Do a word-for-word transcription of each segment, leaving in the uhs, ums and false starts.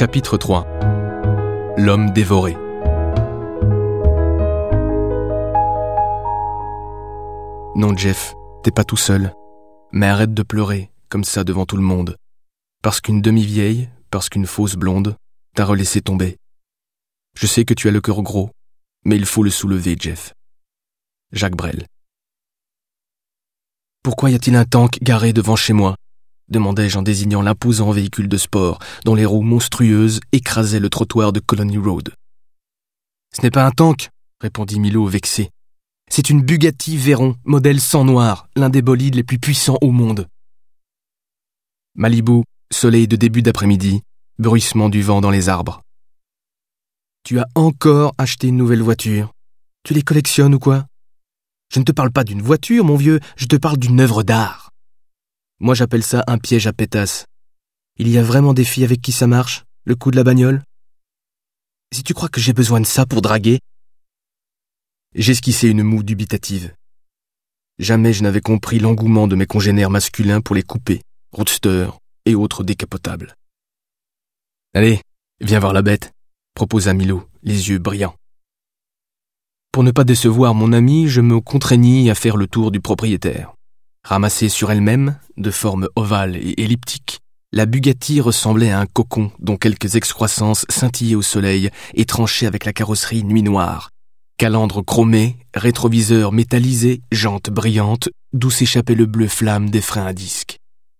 Chapitre trois. L'homme dévoré. Non, Jeff, t'es pas tout seul. Mais arrête de pleurer, comme ça devant tout le monde. Parce qu'une demi-vieille, parce qu'une fausse blonde, t'a relaissé tomber. Je sais que tu as le cœur gros, mais il faut le soulever, Jeff. Jacques Brel. Pourquoi y a-t-il un tank garé devant chez moi ? Demandai-je en désignant l'imposant véhicule de sport dont les roues monstrueuses écrasaient le trottoir de Colony Road. « Ce n'est pas un tank, » répondit Milo vexé. « C'est une Bugatti Veyron, modèle sang noir, l'un des bolides les plus puissants au monde. » Malibu, soleil de début d'après-midi, bruissement du vent dans les arbres. « Tu as encore acheté une nouvelle voiture. Tu les collectionnes ou quoi ? Je ne te parle pas d'une voiture, mon vieux, je te parle d'une œuvre d'art. Moi, j'appelle ça un piège à pétasse. Il y a vraiment des filles avec qui ça marche, le coup de la bagnole ? Si tu crois que j'ai besoin de ça pour draguer... » J'esquissai une moue dubitative. Jamais je n'avais compris l'engouement de mes congénères masculins pour les coupés, roadsters et autres décapotables. « Allez, viens voir la bête », proposa Milo, les yeux brillants. Pour ne pas décevoir mon ami, je me contraignis à faire le tour du propriétaire. Ramassée sur elle-même, de forme ovale et elliptique, la Bugatti ressemblait à un cocon dont quelques excroissances scintillaient au soleil et tranchaient avec la carrosserie nuit noire. Calandre chromé, rétroviseur métallisé, jantes brillantes, d'où s'échappait le bleu flamme des freins à disque.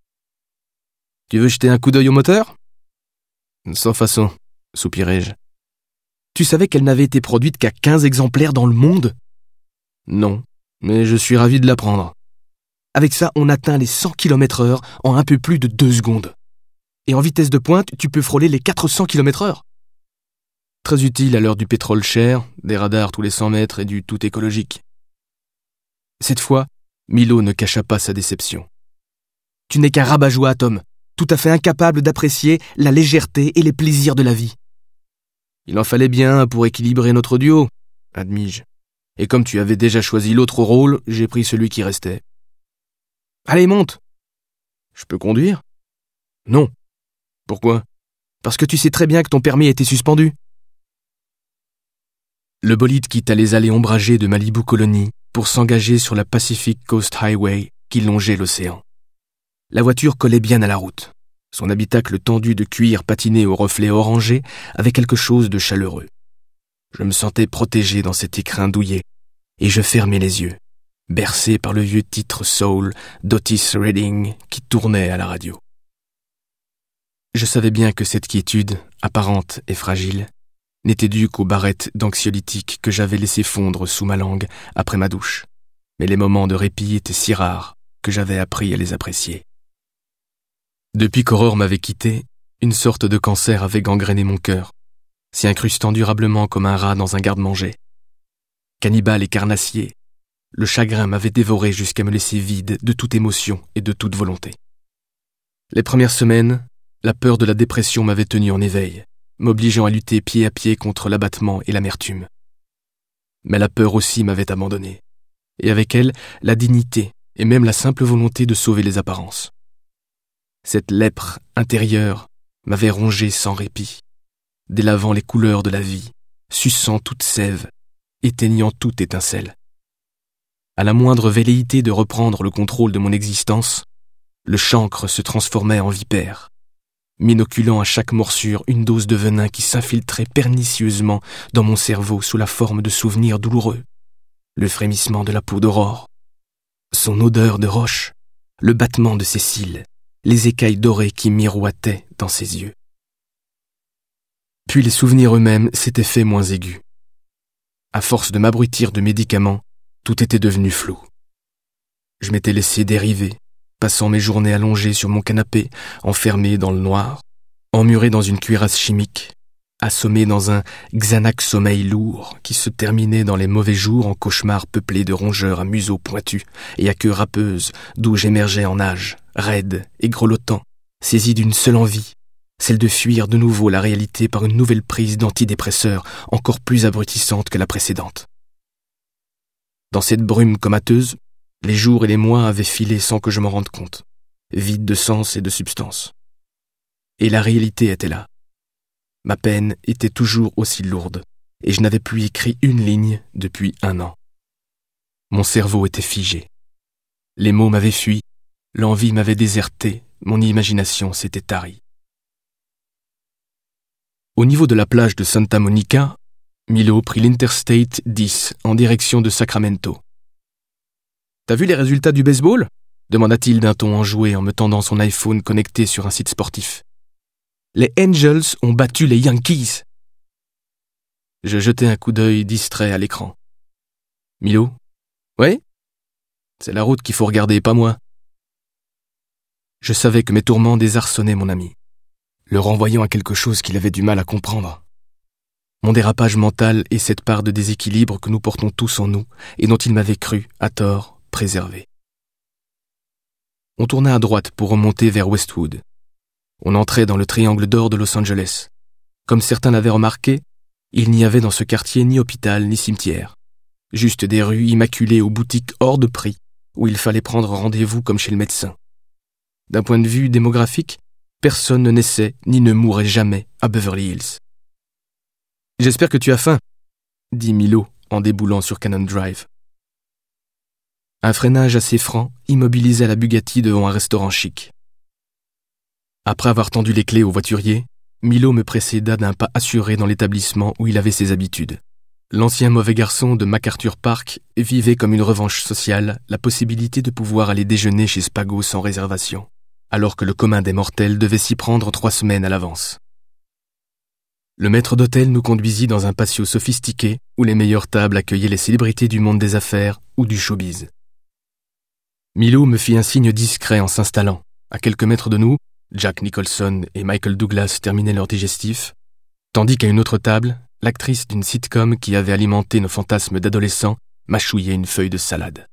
« Tu veux jeter un coup d'œil au moteur ?»« Sans façon, » soupirai-je. « Tu savais qu'elle n'avait été produite qu'à quinze exemplaires dans le monde ?»« Non, mais je suis ravi de l'apprendre. » Avec ça, on atteint les cent kilomètres heure en un peu plus de deux secondes. Et en vitesse de pointe, tu peux frôler les quatre cents kilomètres heure. Très utile à l'heure du pétrole cher, des radars tous les cent mètres et du tout écologique. Cette fois, Milo ne cacha pas sa déception. Tu n'es qu'un rabat-joie, Tom, tout à fait incapable d'apprécier la légèreté et les plaisirs de la vie. Il en fallait bien pour équilibrer notre duo, admis-je. Et comme tu avais déjà choisi l'autre rôle, j'ai pris celui qui restait. Allez, monte. Je peux conduire ? Non. Pourquoi ? Parce que tu sais très bien que ton permis a été suspendu. Le bolide quitta les allées ombragées de Malibu Colony pour s'engager sur la Pacific Coast Highway qui longeait l'océan. La voiture collait bien à la route. Son habitacle tendu de cuir patiné au reflet orangé avait quelque chose de chaleureux. Je me sentais protégé dans cet écrin douillet et je fermais les yeux, bercé par le vieux titre soul d'Otis Redding qui tournait à la radio. Je savais bien que cette quiétude, apparente et fragile, n'était due qu'aux barrettes d'anxiolytiques que j'avais laissées fondre sous ma langue après ma douche, mais les moments de répit étaient si rares que j'avais appris à les apprécier. Depuis qu'Aurore m'avait quitté, une sorte de cancer avait gangréné mon cœur, s'y incrustant durablement comme un rat dans un garde-manger. Cannibale et carnassier, le chagrin m'avait dévoré jusqu'à me laisser vide de toute émotion et de toute volonté. Les premières semaines, la peur de la dépression m'avait tenu en éveil, m'obligeant à lutter pied à pied contre l'abattement et l'amertume. Mais la peur aussi m'avait abandonné, et avec elle, la dignité et même la simple volonté de sauver les apparences. Cette lèpre intérieure m'avait rongé sans répit, délavant les couleurs de la vie, suçant toute sève, éteignant toute étincelle. À la moindre velléité de reprendre le contrôle de mon existence, le chancre se transformait en vipère, m'inoculant à chaque morsure une dose de venin qui s'infiltrait pernicieusement dans mon cerveau sous la forme de souvenirs douloureux. Le frémissement de la peau d'Aurore, son odeur de roche, le battement de ses cils, les écailles dorées qui miroitaient dans ses yeux. Puis les souvenirs eux-mêmes s'étaient faits moins aigus. À force de m'abrutir de médicaments, tout était devenu flou. Je m'étais laissé dériver, passant mes journées allongées sur mon canapé, enfermé dans le noir, emmuré dans une cuirasse chimique, assommé dans un Xanax sommeil lourd qui se terminait dans les mauvais jours en cauchemars peuplés de rongeurs à museau pointu et à queue râpeuse d'où j'émergeais en nage, raide et grelottant, saisi d'une seule envie, celle de fuir de nouveau la réalité par une nouvelle prise d'antidépresseurs encore plus abrutissante que la précédente. Dans cette brume comateuse, les jours et les mois avaient filé sans que je m'en rende compte, vides de sens et de substance. Et la réalité était là, Ma peine était toujours aussi lourde, et je n'avais plus écrit une ligne depuis un an. Mon cerveau était figé. Les mots m'avaient fui, l'envie m'avait déserté, mon imagination s'était tarie. Au niveau de la plage de Santa Monica, Milo prit l'Interstate dix en direction de Sacramento. « T'as vu les résultats du baseball ?» demanda-t-il d'un ton enjoué en me tendant son iPhone connecté sur un site sportif. « Les Angels ont battu les Yankees !» Je jetai un coup d'œil distrait à l'écran. « Milo ? Ouais ? C'est la route qu'il faut regarder, pas moi. » Je savais que mes tourments désarçonnaient mon ami, le renvoyant à quelque chose qu'il avait du mal à comprendre. Mon dérapage mental et cette part de déséquilibre que nous portons tous en nous et dont il m'avait cru, à tort, préservé. On tourna à droite pour remonter vers Westwood. On entrait dans le triangle d'or de Los Angeles. Comme certains l'avaient remarqué, il n'y avait dans ce quartier ni hôpital ni cimetière. Juste des rues immaculées aux boutiques hors de prix, où il fallait prendre rendez-vous comme chez le médecin. D'un point de vue démographique, personne ne naissait ni ne mourait jamais à Beverly Hills. « J'espère que tu as faim », dit Milo en déboulant sur Cannon Drive. Un freinage assez franc immobilisait la Bugatti devant un restaurant chic. Après avoir tendu les clés au voiturier, Milo me précéda d'un pas assuré dans l'établissement où il avait ses habitudes. L'ancien mauvais garçon de MacArthur Park vivait comme une revanche sociale la possibilité de pouvoir aller déjeuner chez Spago sans réservation, alors que le commun des mortels devait s'y prendre trois semaines à l'avance. Le maître d'hôtel nous conduisit dans un patio sophistiqué où les meilleures tables accueillaient les célébrités du monde des affaires ou du showbiz. Milo me fit un signe discret en s'installant. À quelques mètres de nous, Jack Nicholson et Michael Douglas terminaient leur digestif, tandis qu'à une autre table, l'actrice d'une sitcom qui avait alimenté nos fantasmes d'adolescents mâchouillait une feuille de salade.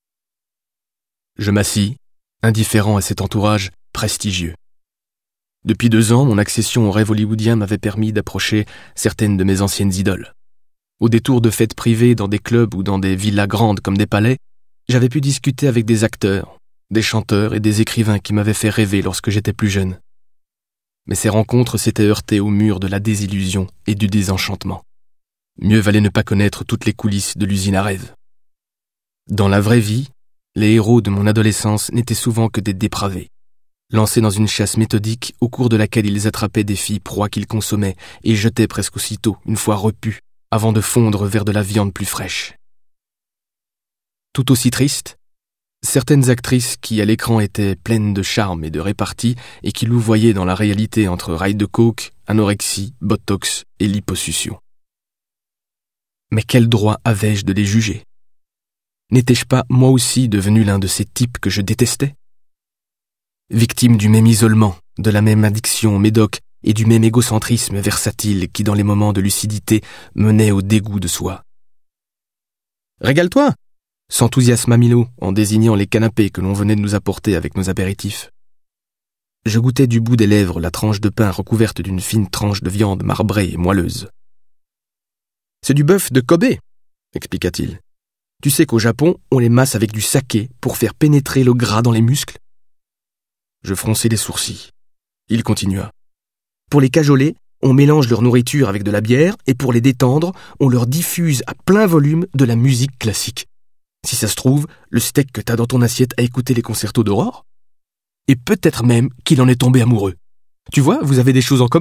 Je m'assis, indifférent à cet entourage prestigieux. Depuis deux ans, mon accession au rêve hollywoodien m'avait permis d'approcher certaines de mes anciennes idoles. Au détour de fêtes privées dans des clubs ou dans des villas grandes comme des palais, j'avais pu discuter avec des acteurs, des chanteurs et des écrivains qui m'avaient fait rêver lorsque j'étais plus jeune. Mais ces rencontres s'étaient heurtées au mur de la désillusion et du désenchantement. Mieux valait ne pas connaître toutes les coulisses de l'usine à rêves. Dans la vraie vie, les héros de mon adolescence n'étaient souvent que des dépravés, lancés dans une chasse méthodique au cours de laquelle ils attrapaient des filles proies qu'ils consommaient et jetaient presque aussitôt, une fois repus, avant de fondre vers de la viande plus fraîche. Tout aussi triste, certaines actrices qui à l'écran étaient pleines de charme et de répartie et qui louvoyaient dans la réalité entre rails de coke, anorexie, botox et liposuction. Mais quel droit avais-je de les juger ? N'étais-je pas moi aussi devenu l'un de ces types que je détestais ? Victime du même isolement, de la même addiction au médoc et du même égocentrisme versatile qui dans les moments de lucidité menait au dégoût de soi. « Régale-toi !» s'enthousiasma Milo en désignant les canapés que l'on venait de nous apporter avec nos apéritifs. Je goûtais du bout des lèvres la tranche de pain recouverte d'une fine tranche de viande marbrée et moelleuse. « C'est du bœuf de Kobe !» expliqua-t-il. « Tu sais qu'au Japon, on les masse avec du saké pour faire pénétrer le gras dans les muscles ?» Je fronçai les sourcils. Il continua. « Pour les cajoler, on mélange leur nourriture avec de la bière et pour les détendre, on leur diffuse à plein volume de la musique classique. Si ça se trouve, le steak que t'as dans ton assiette a écouté les concertos d'Aurore. Et peut-être même qu'il en est tombé amoureux. Tu vois, vous avez des choses en commun. »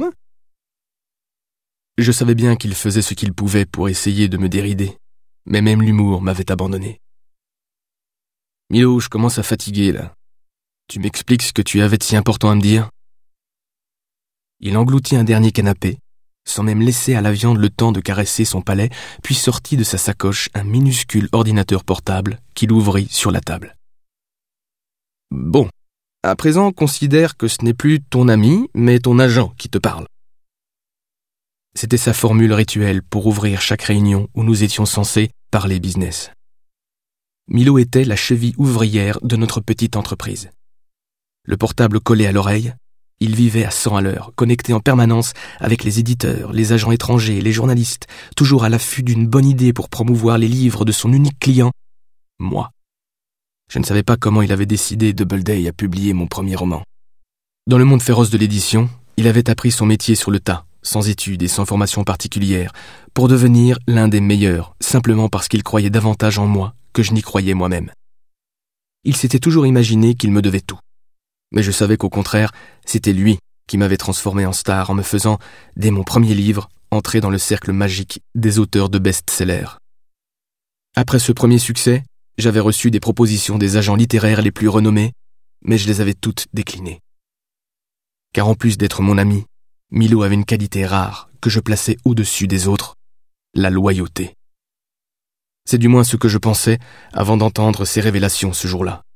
Je savais bien qu'il faisait ce qu'il pouvait pour essayer de me dérider, mais même l'humour m'avait abandonné. « Milo, je commence à fatiguer, là. Tu m'expliques ce que tu avais de si important à me dire ?» Il engloutit un dernier canapé, sans même laisser à la viande le temps de caresser son palais, puis sortit de sa sacoche un minuscule ordinateur portable qu'il ouvrit sur la table. « Bon, à présent, considère que ce n'est plus ton ami, mais ton agent qui te parle. » C'était sa formule rituelle pour ouvrir chaque réunion où nous étions censés parler business. Milo était la cheville ouvrière de notre petite entreprise. Le portable collé à l'oreille, il vivait à cent à l'heure, connecté en permanence avec les éditeurs, les agents étrangers, les journalistes, toujours à l'affût d'une bonne idée pour promouvoir les livres de son unique client, moi. Je ne savais pas comment il avait décidé Doubleday à publier mon premier roman. Dans le monde féroce de l'édition, il avait appris son métier sur le tas, sans études et sans formation particulière, pour devenir l'un des meilleurs, simplement parce qu'il croyait davantage en moi que je n'y croyais moi-même. Il s'était toujours imaginé qu'il me devait tout. Mais je savais qu'au contraire, c'était lui qui m'avait transformé en star en me faisant, dès mon premier livre, entrer dans le cercle magique des auteurs de best-sellers. Après ce premier succès, j'avais reçu des propositions des agents littéraires les plus renommés, mais je les avais toutes déclinées. Car en plus d'être mon ami, Milo avait une qualité rare que je plaçais au-dessus des autres, la loyauté. C'est du moins ce que je pensais avant d'entendre ces révélations ce jour-là.